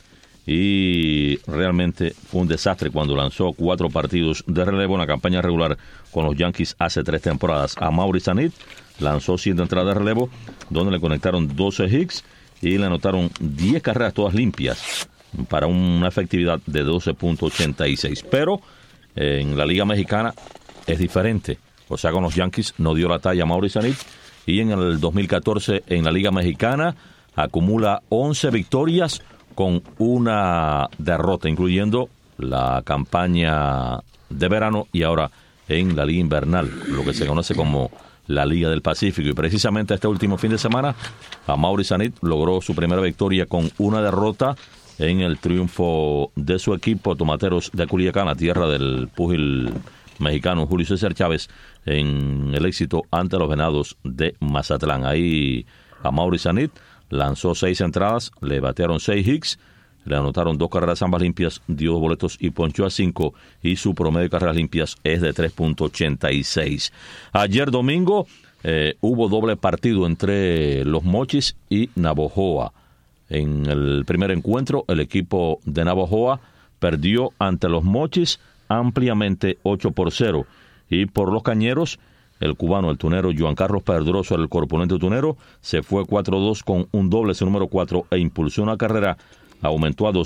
y realmente fue un desastre cuando lanzó 4 partidos de relevo en la campaña regular con los Yankees hace 3 temporadas. Amaury Sanit lanzó 7 entradas de relevo, donde le conectaron 12 hits y le anotaron 10 carreras todas limpias para una efectividad de 12.86. Pero en la Liga Mexicana es diferente. O sea, con los Yankees no dio la talla a Amaury Sanit, y en el 2014 en la Liga Mexicana acumula 11 victorias con una derrota, incluyendo la campaña de verano y ahora en la Liga Invernal, lo que se conoce como la Liga del Pacífico. Y precisamente este último fin de semana, Amaury Sanit logró su primera victoria con una derrota en el triunfo de su equipo, Tomateros de Culiacán, la tierra del púgil mexicano Julio César Chávez, en el éxito ante los Venados de Mazatlán. Ahí Amaury Sanit lanzó 6 entradas, le batearon 6 hits, le anotaron 2 carreras ambas limpias, dio 2 boletos y ponchó a 5, y su promedio de carreras limpias es de 3.86. Ayer domingo hubo doble partido entre Los Mochis y Navojoa. En el primer encuentro, el equipo de Navojoa perdió ante Los Mochis ampliamente 8-0. Y por los Cañeros, el cubano, el tunero Juan Carlos Pedroso, el corpulento tunero, se fue 4-2 con un doble ese número 4 e impulsó una carrera, aumentó a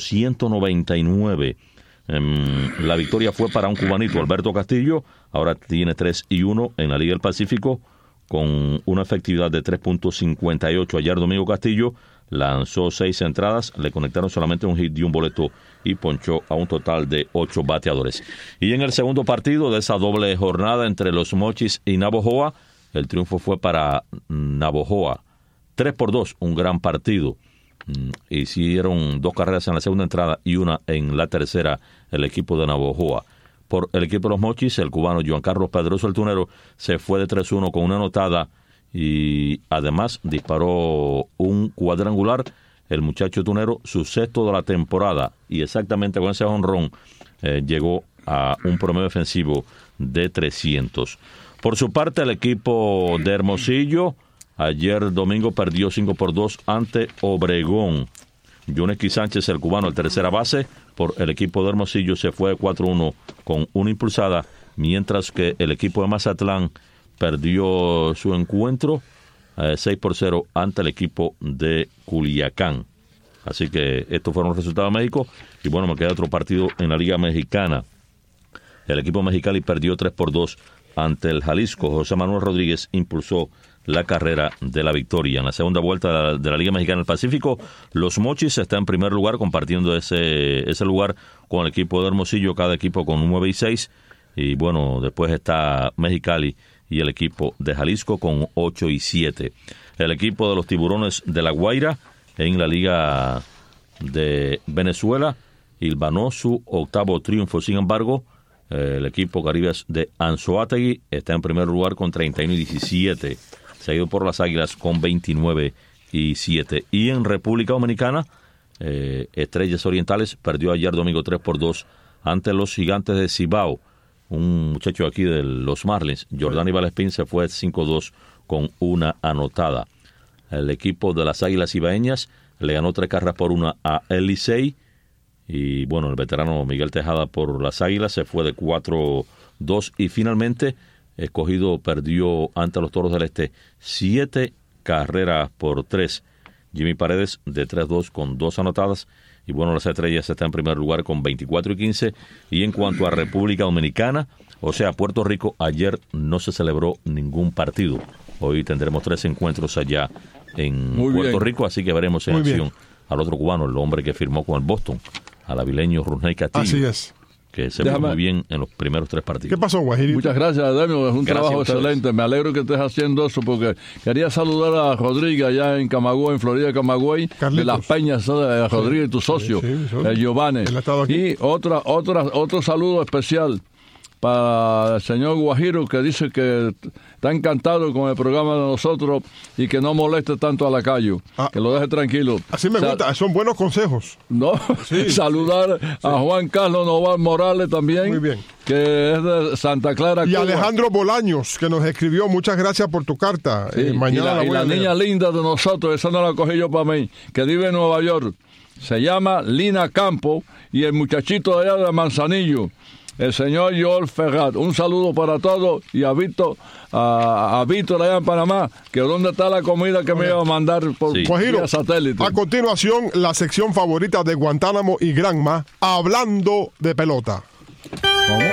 299. La victoria fue para un cubanito, Alberto Castillo, ahora tiene 3-1 en la Liga del Pacífico con una efectividad de 3.58. Ayer Domingo Castillo lanzó 6 entradas, le conectaron solamente un hit y un boleto y ponchó a un total de 8 bateadores. Y en el segundo partido de esa doble jornada entre Los Mochis y Navojoa, el triunfo fue para Navojoa, 3-2, un gran partido. Hicieron 2 carreras en la segunda entrada y una en la tercera el equipo de Navojoa. Por el equipo de Los Mochis, el cubano Juan Carlos Pedroso, el tunero, se fue de 3-1 con una anotada y además disparó un cuadrangular. El muchacho tunero, su 6º de la temporada, y exactamente con ese jonrón llegó a un promedio defensivo de 300. Por su parte, el equipo de Hermosillo ayer domingo perdió 5-2 ante Obregón. Yuneski Sánchez, el cubano, el tercera base, por el equipo de Hermosillo se fue 4-1 con una impulsada, mientras que el equipo de Mazatlán perdió su encuentro 6-0 ante el equipo de Culiacán. Así que estos fueron los resultados de México. Y bueno, me queda otro partido en la Liga Mexicana. El equipo Mexicali perdió 3-2 ante el Jalisco. José Manuel Rodríguez impulsó la carrera de la victoria. En la segunda vuelta de la Liga Mexicana del Pacífico, Los Mochis está en primer lugar, compartiendo ese lugar con el equipo de Hermosillo, cada equipo con 9-6. Y bueno, después está Mexicali y el equipo de Jalisco con 8-7. El equipo de los Tiburones de La Guaira en la Liga de Venezuela hilvanó su 8º triunfo. Sin embargo, el equipo Caribes de Anzoátegui está en primer lugar con 31-17. Seguido por las Águilas con 29-7. Y en República Dominicana, Estrellas Orientales perdió ayer domingo 3-2 ante los Gigantes de Cibao. Un muchacho aquí de los Marlins, Jordani Valespín, se fue 5-2 con una anotada. El equipo de las Águilas Cibaeñas le ganó 3-1 a el Licey. Y bueno, el veterano Miguel Tejada por las Águilas se fue de 4-2. Y finalmente, Escogido perdió ante los Toros del Este 7-3. Jimmy Paredes de 3-2 con 2 anotadas. Y bueno, las Estrellas está en primer lugar con 24-15. Y en cuanto a República Dominicana, o sea, Puerto Rico, ayer no se celebró ningún partido. Hoy tendremos 3 encuentros allá en Puerto Rico, así que veremos en acción al otro cubano, el hombre que firmó con el Boston, al avileño Rusney Castillo. Así es. Que se vio muy bien en los primeros 3 partidos. ¿Qué pasó, Guajirito? Muchas gracias, Demio. Es un trabajo excelente. Me alegro que estés haciendo eso porque quería saludar a Rodríguez allá en Camagüey, en Florida, Camagüey, de Las Peñas, de Rodríguez, tu socio, Giovanni. Y otro saludo especial para el señor Guajiro, que dice que está encantado con el programa de nosotros y que no moleste tanto a Lacayo, que lo deje tranquilo. Así me gusta, son buenos consejos. No, saludar a Juan Carlos Noval Morales también, muy bien, que es de Santa Clara, y Cuba. Alejandro Bolaños, que nos escribió, muchas gracias por tu carta. Sí, mañana y la niña linda de nosotros, esa no la cogí yo para mí, que vive en Nueva York, se llama Lina Campo, y el muchachito de allá de Manzanillo, el señor Joel Ferrat. Un saludo para todos y a Víctor allá en Panamá, que dónde está la comida que me iba a mandar por vía satélite. A continuación, la sección favorita de Guantánamo y Granma, hablando de pelota. ¿Cómo?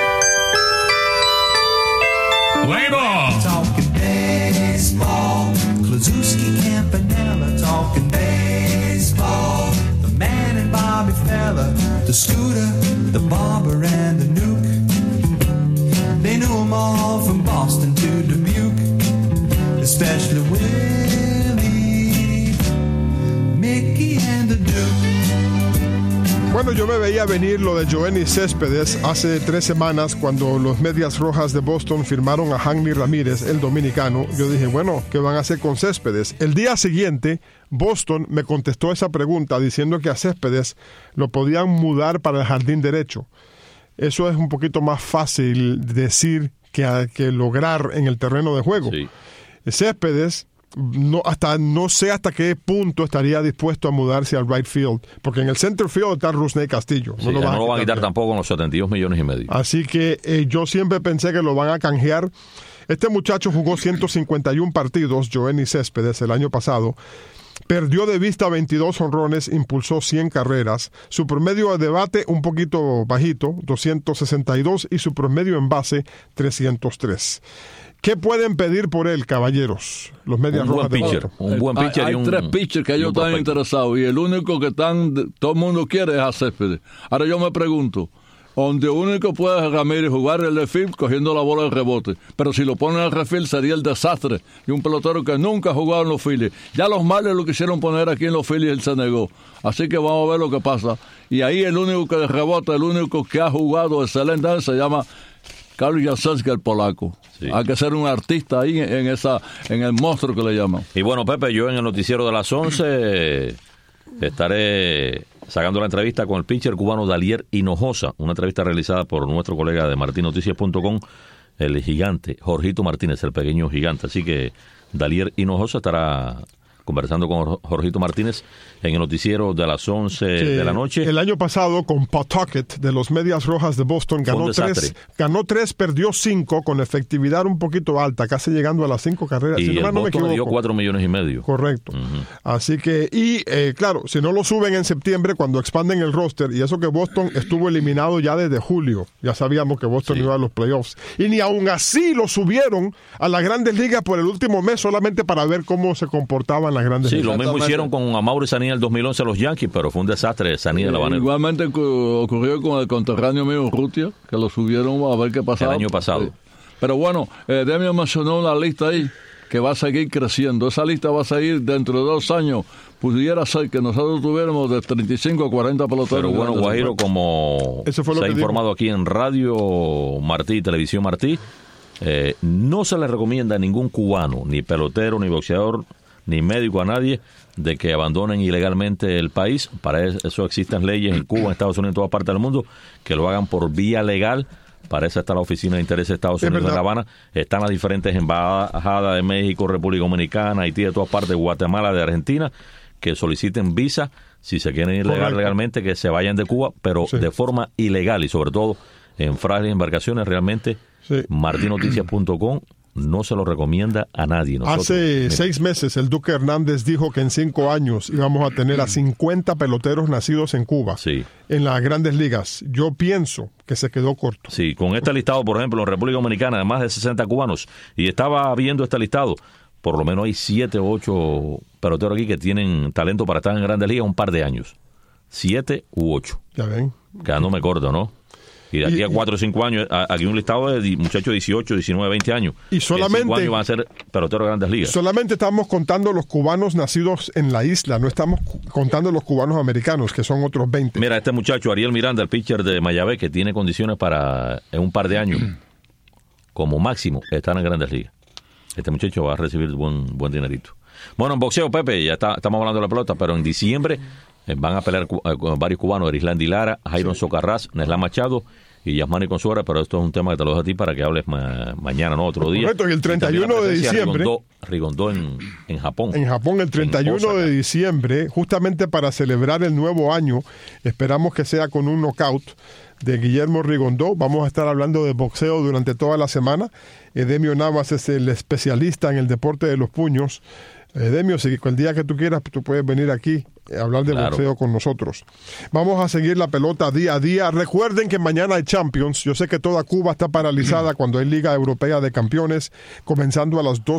Talking baseball, Kluszewski, Campanella, talking baseball. The man and Bobby Fella, the Scooter, the Barber and the Nuke. They knew them all from Boston to Dubuque, especially Willie, Mickey and the Duke. Bueno, yo me veía venir lo de Joenny Céspedes hace 3 semanas cuando los Medias Rojas de Boston firmaron a Hanley Ramírez, el dominicano. Yo dije, bueno, ¿qué van a hacer con Céspedes? El día siguiente, Boston me contestó esa pregunta diciendo que a Céspedes lo podían mudar para el jardín derecho. Eso es un poquito más fácil decir que lograr en el terreno de juego. Sí. Céspedes, no sé hasta qué punto estaría dispuesto a mudarse al right field, porque en el center field está Rusney Castillo. Sí, no lo van a quitar tampoco con los 72 millones y medio. Así que yo siempre pensé que lo van a canjear. Este muchacho jugó 151 partidos, Joenny Céspedes, el año pasado. Perdió de vista 22 jonrones, impulsó 100 carreras. Su promedio de bate un poquito bajito, 262, y su promedio en base, 303. ¿Qué pueden pedir por él, caballeros? Los Medias Rojas de Boston. Un buen pitcher. Hay 3 pitchers que ellos están interesados y el único que todo el mundo quiere es a Céspedes. Ahora yo me pregunto, donde único puede Ramírez jugar el left field cogiendo la bola de rebote, pero si lo ponen al refield sería el desastre y un pelotero que nunca ha jugado en los Phillies. Ya los Marlins lo quisieron poner aquí en los Phillies, él se negó. Así que vamos a ver lo que pasa. Y ahí el único que rebota, el único que ha jugado excelente se llama Carlos Jasenski, el polaco. Sí. Hay que ser un artista ahí en el monstruo que le llaman. Y bueno, Pepe, yo en el noticiero de las 11 estaré sacando la entrevista con el pitcher cubano Dalier Hinojosa, una entrevista realizada por nuestro colega de martinoticias.com, el gigante Jorgito Martínez, el pequeño gigante. Así que Dalier Hinojosa estará conversando con Jorgito Martínez en el noticiero de las 11 de la noche. El año pasado con Pawtucket de los Medias Rojas de Boston ganó 3, perdió 5 con efectividad un poquito alta, casi llegando a las 5 carreras. Y si el Boston le dio 4 millones y medio. Correcto. Así que, claro, si no lo suben en septiembre, cuando expanden el roster, y eso que Boston estuvo eliminado ya desde julio, ya sabíamos que Boston iba a los playoffs, y ni aún así lo subieron a las Grandes Ligas por el último mes solamente para ver cómo se comportaban las Grandes Ligas. Sí, lo mismo hicieron con Amaury Saní en el 2011 a los Yankees, pero fue un desastre Saní de la Habanera. Igualmente ocurrió con el conterráneo mío Urrutia, que lo subieron a ver qué pasaba. El año pasado. Pero bueno, Demio mencionó una lista ahí que va a seguir creciendo. Esa lista va a seguir dentro de 2 años. Pudiera ser que nosotros tuviéramos de 35 a 40 peloteros. Pero bueno, Guajiro, como se ha informado aquí en Radio Martí, Televisión Martí, no se le recomienda a ningún cubano, ni pelotero, ni boxeador, ni médico, a nadie, de que abandonen ilegalmente el país. Para eso existen leyes en Cuba, en Estados Unidos, en todas partes del mundo, que lo hagan por vía legal. Para eso está la Oficina de Interés de Estados Unidos en La Habana. Están las diferentes embajadas de México, República Dominicana, Haití, de todas partes, Guatemala, de Argentina, que soliciten visa si se quieren ir legalmente, que se vayan de Cuba, pero de forma ilegal y sobre todo en frágiles embarcaciones. Realmente, martinoticias.com no se lo recomienda a nadie. Hace 6 meses el Duque Hernández dijo que en 5 años íbamos a tener a 50 peloteros nacidos en Cuba, en las Grandes Ligas. Yo pienso que se quedó corto. Sí, con este listado, por ejemplo, en República Dominicana, de más de 60 cubanos, y estaba viendo este listado, por lo menos hay 7 o 8 peloteros aquí que tienen talento para estar en Grandes Ligas un par de años. 7 u 8. Ya ven. Quedándome corto, ¿no? Y de aquí a 4 o 5 años, aquí un listado de muchachos de 18, 19, 20 años. Y solamente en 5 años van a ser peloteros de Grandes Ligas. Solamente estamos contando los cubanos nacidos en la isla, no estamos contando los cubanos americanos, que son otros 20. Mira, este muchacho, Ariel Miranda, el pitcher de Mayagüez, que tiene condiciones para, en un par de años, como máximo, estar en Grandes Ligas. Este muchacho va a recibir buen dinerito. Bueno, en boxeo, Pepe, ya estamos hablando de la pelota, pero en diciembre van a pelear con varios cubanos, Erislandy Lara, Jairon Socarrás, Neslan Machado y Yasmani Consuera, pero esto es un tema que te lo dejo a ti para que hables mañana, no otro día. Correcto, y el 31 de diciembre. Rigondó en Japón. En Japón, el 31 de diciembre, justamente para celebrar el nuevo año, esperamos que sea con un knockout de Guillermo Rigondó. Vamos a estar hablando de boxeo durante toda la semana. Edemio Navas es el especialista en el deporte de los puños. Edemio, si el día que tú quieras, tú puedes venir aquí a hablar de boxeo con nosotros. Vamos a seguir la pelota día a día. Recuerden que mañana hay Champions. Yo sé que toda Cuba está paralizada cuando hay Liga Europea de Campeones, comenzando a las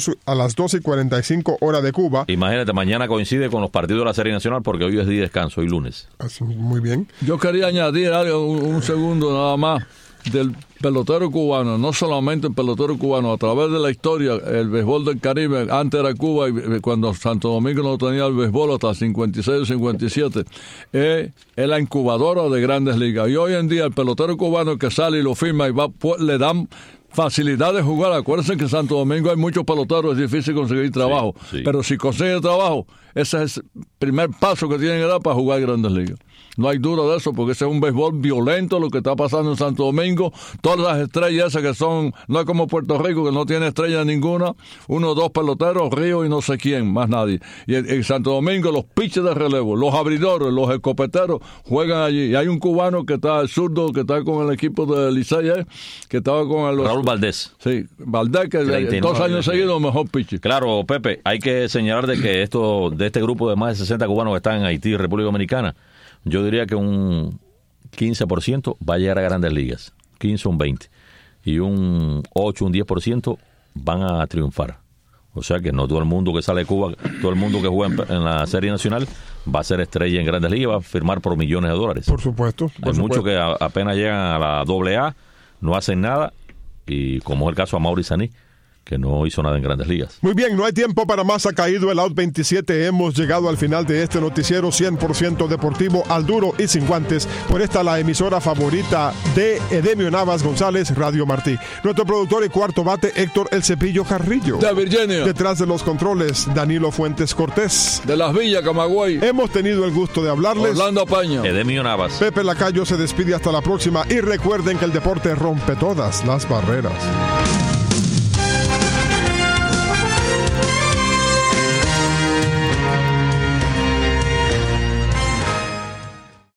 12:45 hora de Cuba. Imagínate, mañana coincide con los partidos de la Serie Nacional porque hoy es día de descanso, hoy lunes. Así, muy bien. Yo quería añadir algo, un segundo nada más, del pelotero cubano, no solamente el pelotero cubano, a través de la historia, el béisbol del Caribe, antes era Cuba, y cuando Santo Domingo no tenía el béisbol hasta el 56 o 57, es la incubadora de Grandes Ligas. Y hoy en día el pelotero cubano que sale y lo firma y le dan facilidad de jugar. Acuérdense que en Santo Domingo hay muchos peloteros, es difícil conseguir trabajo, pero si consigue trabajo, ese es el primer paso que tienen que dar para jugar Grandes Ligas. No hay duda de eso, porque ese es un béisbol violento lo que está pasando en Santo Domingo. Todas las estrellas esas que son, no es como Puerto Rico, que no tiene estrella ninguna, 1 o 2 peloteros, Río y no sé quién, más nadie. Y en Santo Domingo los pitchers de relevo, los abridores, los escopeteros juegan allí. Y hay un cubano que está, el zurdo, que está con el equipo de Licey, que estaba con el... Raúl Valdés. Sí, Valdés, que 2 años seguidos mejor pitcher. Claro, Pepe, hay que señalar de que de este grupo de más de 60 cubanos que están en Haití y República Dominicana, yo diría que un 15% va a llegar a grandes ligas, 15 o un 20%, y un 8 o un 10% van a triunfar. O sea que no todo el mundo que sale de Cuba, todo el mundo que juega en la Serie Nacional va a ser estrella en grandes ligas, va a firmar por millones de dólares. Por supuesto. Hay muchos que apenas llegan a la AA, no hacen nada, y como es el caso a Mauri Saní, que no hizo nada en grandes ligas. Muy bien, no hay tiempo para más. Ha caído el out 27. Hemos llegado al final de este noticiero 100% deportivo, al duro y sin guantes. Por esta la emisora favorita de Edemio Navas González, Radio Martí. Nuestro productor y cuarto bate, Héctor El Cepillo Carrillo. De Virginia. Detrás de los controles, Danilo Fuentes Cortés. De Las Villas, Camagüey. Hemos tenido el gusto de hablarles. Orlando Paña. Edemio Navas. Pepe Lacayo se despide hasta la próxima. Y recuerden que el deporte rompe todas las barreras.